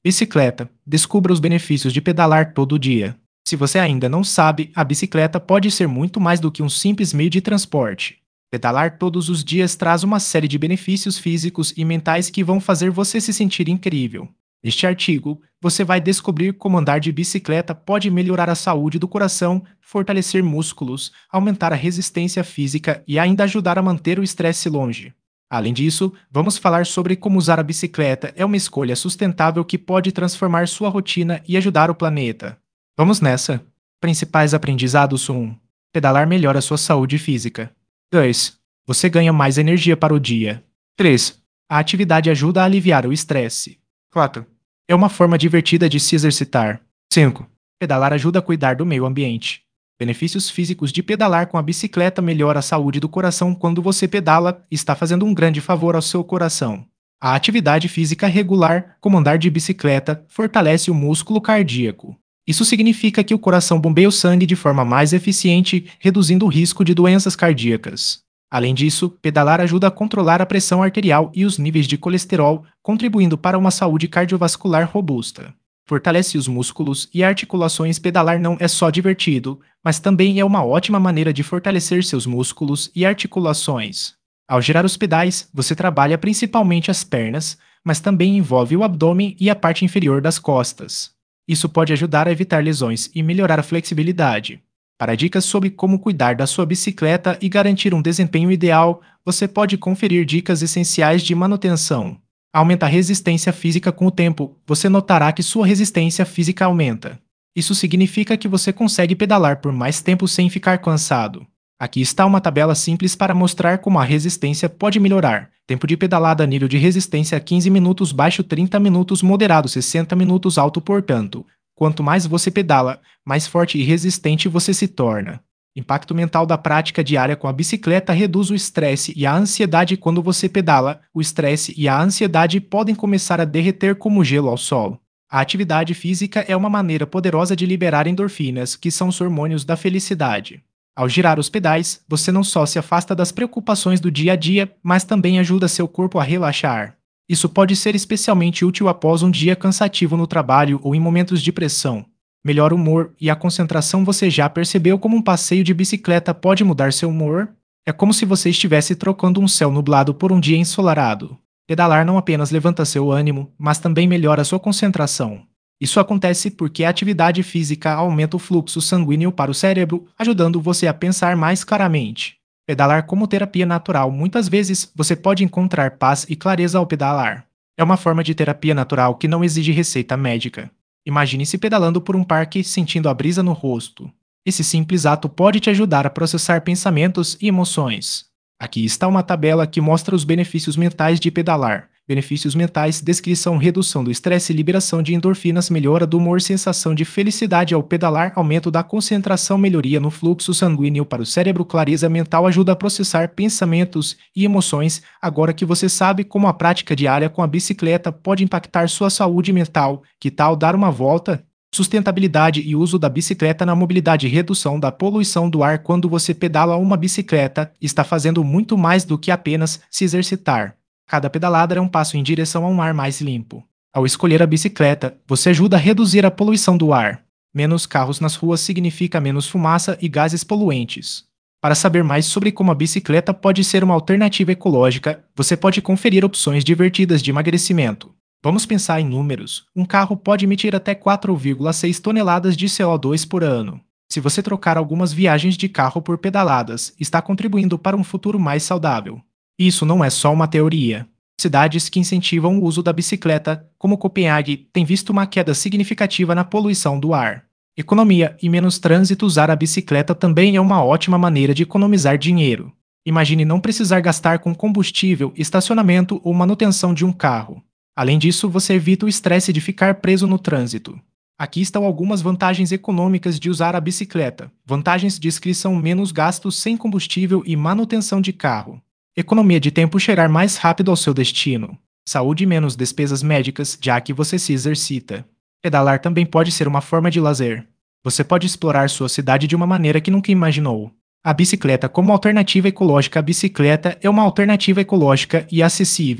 Bicicleta. Descubra os benefícios de pedalar todo dia. Se você ainda não sabe, a bicicleta pode ser muito mais do que um simples meio de transporte. Pedalar todos os dias traz uma série de benefícios físicos e mentais que vão fazer você se sentir incrível. Neste artigo, você vai descobrir como andar de bicicleta pode melhorar a saúde do coração, fortalecer músculos, aumentar a resistência física e ainda ajudar a manter o estresse longe. Além disso, vamos falar sobre como usar a bicicleta é uma escolha sustentável que pode transformar sua rotina e ajudar o planeta. Vamos nessa! Principais aprendizados 1. Pedalar melhora sua saúde física. 2. Você ganha mais energia para o dia. 3. A atividade ajuda a aliviar o estresse. 4. É uma forma divertida de se exercitar. 5. Pedalar ajuda a cuidar do meio ambiente. Benefícios físicos de pedalar com a bicicleta melhora a saúde do coração quando você pedala, está fazendo um grande favor ao seu coração. A atividade física regular, como andar de bicicleta, fortalece o músculo cardíaco. Isso significa que o coração bombeia o sangue de forma mais eficiente, reduzindo o risco de doenças cardíacas. Além disso, pedalar ajuda a controlar a pressão arterial e os níveis de colesterol, contribuindo para uma saúde cardiovascular robusta. Fortalece os músculos e articulações. Pedalar não é só divertido, mas também é uma ótima maneira de fortalecer seus músculos e articulações. Ao girar os pedais, você trabalha principalmente as pernas, mas também envolve o abdômen e a parte inferior das costas. Isso pode ajudar a evitar lesões e melhorar a flexibilidade. Para dicas sobre como cuidar da sua bicicleta e garantir um desempenho ideal, você pode conferir dicas essenciais de manutenção. Aumenta a resistência física com o tempo. Você notará que sua resistência física aumenta. Isso significa que você consegue pedalar por mais tempo sem ficar cansado. Aqui está uma tabela simples para mostrar como a resistência pode melhorar. Tempo de pedalada: nível de resistência 15 minutos, baixo 30 minutos, moderado 60 minutos, alto. Portanto, quanto mais você pedala, mais forte e resistente você se torna. Impacto mental da prática diária com a bicicleta: reduz o estresse e a ansiedade. Quando você pedala, o estresse e a ansiedade podem começar a derreter como gelo ao solo. A atividade física é uma maneira poderosa de liberar endorfinas, que são os hormônios da felicidade. Ao girar os pedais, você não só se afasta das preocupações do dia a dia, mas também ajuda seu corpo a relaxar. Isso pode ser especialmente útil após um dia cansativo no trabalho ou em momentos de pressão. Melhora o humor e a concentração. Você já percebeu como um passeio de bicicleta pode mudar seu humor? É como se você estivesse trocando um céu nublado por um dia ensolarado. Pedalar não apenas levanta seu ânimo, mas também melhora sua concentração. Isso acontece porque a atividade física aumenta o fluxo sanguíneo para o cérebro, ajudando você a pensar mais claramente. Pedalar como terapia natural. Muitas vezes você pode encontrar paz e clareza ao pedalar. É uma forma de terapia natural que não exige receita médica. Imagine-se pedalando por um parque sentindo a brisa no rosto. Esse simples ato pode te ajudar a processar pensamentos e emoções. Aqui está uma tabela que mostra os benefícios mentais de pedalar. Benefícios mentais: descrição, redução do estresse, liberação de endorfinas, melhora do humor, sensação de felicidade ao pedalar, aumento da concentração, melhoria no fluxo sanguíneo para o cérebro, clareza mental, ajuda a processar pensamentos e emoções. Agora que você sabe como a prática diária com a bicicleta pode impactar sua saúde mental, que tal dar uma volta? Sustentabilidade e uso da bicicleta na mobilidade: redução da poluição do ar. Quando você pedala uma bicicleta, está fazendo muito mais do que apenas se exercitar. Cada pedalada é um passo em direção a um ar mais limpo. Ao escolher a bicicleta, você ajuda a reduzir a poluição do ar. Menos carros nas ruas significa menos fumaça e gases poluentes. Para saber mais sobre como a bicicleta pode ser uma alternativa ecológica, você pode conferir opções divertidas de emagrecimento. Vamos pensar em números. Um carro pode emitir até 4,6 toneladas de CO2 por ano. Se você trocar algumas viagens de carro por pedaladas, está contribuindo para um futuro mais saudável. Isso não é só uma teoria. Cidades que incentivam o uso da bicicleta, como Copenhague, têm visto uma queda significativa na poluição do ar. Economia e menos trânsito. Usar a bicicleta também é uma ótima maneira de economizar dinheiro. Imagine não precisar gastar com combustível, estacionamento ou manutenção de um carro. Além disso, você evita o estresse de ficar preso no trânsito. Aqui estão algumas vantagens econômicas de usar a bicicleta. Vantagens: descrição: menos gastos sem combustível e manutenção de carro. Economia de tempo: chegar mais rápido ao seu destino. Saúde: menos despesas médicas, já que você se exercita. Pedalar também pode ser uma forma de lazer. Você pode explorar sua cidade de uma maneira que nunca imaginou. A bicicleta como alternativa ecológica. A bicicleta é uma alternativa ecológica e acessível.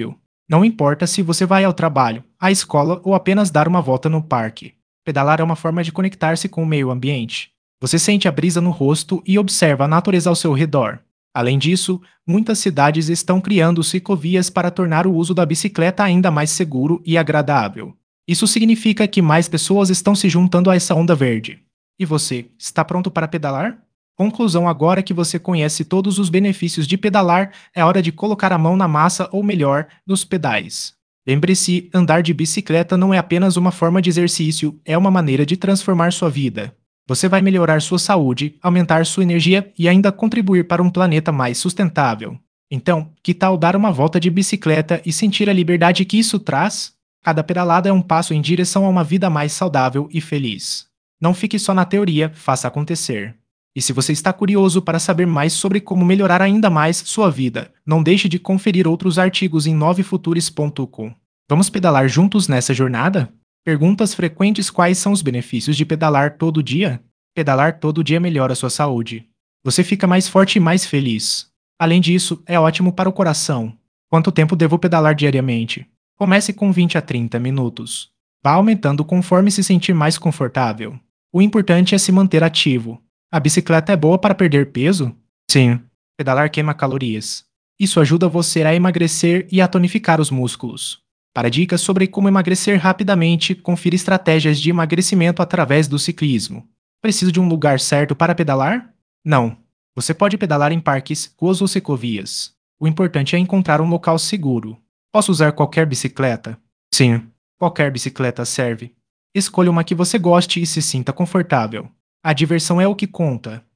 Não importa se você vai ao trabalho, à escola ou apenas dar uma volta no parque. Pedalar é uma forma de conectar-se com o meio ambiente. Você sente a brisa no rosto e observa a natureza ao seu redor. Além disso, muitas cidades estão criando ciclovias para tornar o uso da bicicleta ainda mais seguro e agradável. Isso significa que mais pessoas estão se juntando a essa onda verde. E você, está pronto para pedalar? Conclusão: agora que você conhece todos os benefícios de pedalar, é hora de colocar a mão na massa ou melhor, nos pedais. Lembre-se, andar de bicicleta não é apenas uma forma de exercício, é uma maneira de transformar sua vida. Você vai melhorar sua saúde, aumentar sua energia e ainda contribuir para um planeta mais sustentável. Então, que tal dar uma volta de bicicleta e sentir a liberdade que isso traz? Cada pedalada é um passo em direção a uma vida mais saudável e feliz. Não fique só na teoria, faça acontecer. E se você está curioso para saber mais sobre como melhorar ainda mais sua vida, não deixe de conferir outros artigos em novefutures.com. Vamos pedalar juntos nessa jornada? Perguntas frequentes: quais são os benefícios de pedalar todo dia? Pedalar todo dia melhora sua saúde. Você fica mais forte e mais feliz. Além disso, é ótimo para o coração. Quanto tempo devo pedalar diariamente? Comece com 20 a 30 minutos. Vá aumentando conforme se sentir mais confortável. O importante é se manter ativo. A bicicleta é boa para perder peso? Sim. Pedalar queima calorias. Isso ajuda você a emagrecer e a tonificar os músculos. Para dicas sobre como emagrecer rapidamente, confira estratégias de emagrecimento através do ciclismo. Precisa de um lugar certo para pedalar? Não. Você pode pedalar em parques, ruas ou ciclovias. O importante é encontrar um local seguro. Posso usar qualquer bicicleta? Sim. Qualquer bicicleta serve. Escolha uma que você goste e se sinta confortável. A diversão é o que conta.